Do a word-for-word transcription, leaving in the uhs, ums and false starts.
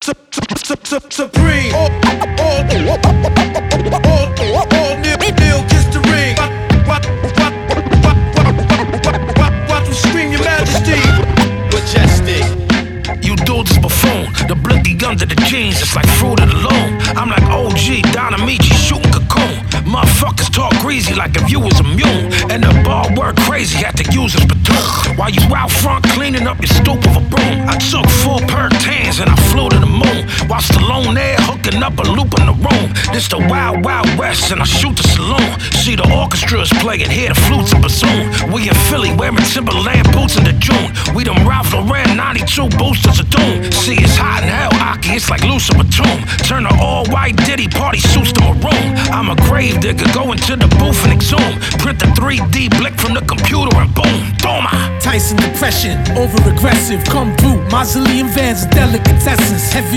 Supreme. All, all, all, all, all, Neil kiss the ring. Watch, watch, watch, watch, watch me scream, Your Majesty. Majestic. You dudes is buffoon. The blicky under the jeans, it's like fruit of the loom. I'm like O G, Don Amici shooting cocoon. Motherfuckers talk greasy like if you was immune. And the ball work crazy, had to use a spittoon. While you out front cleaning up your stoop of a broom. I took full perk tans and I flew to the moon. While Stallone there hooking up a loop in the room. This the wild, wild west and I shoot the saloon. See the orchestra is playing, hear the flutes and bassoon. We in Philly wearing Timberland boots in the June. We them Ralph Lauren ninety-two boosters of doom. See it's hot in hell, Aki, it's like Lucifer tomb. Turn the all-white ditty party suits to maroon. I'm a grave digger, go into the booth and exhume. Print the three D blick from the computer and boom, boom. Tyson depression, over aggressive, come through. Mausoleum vans and delicatessens, heavy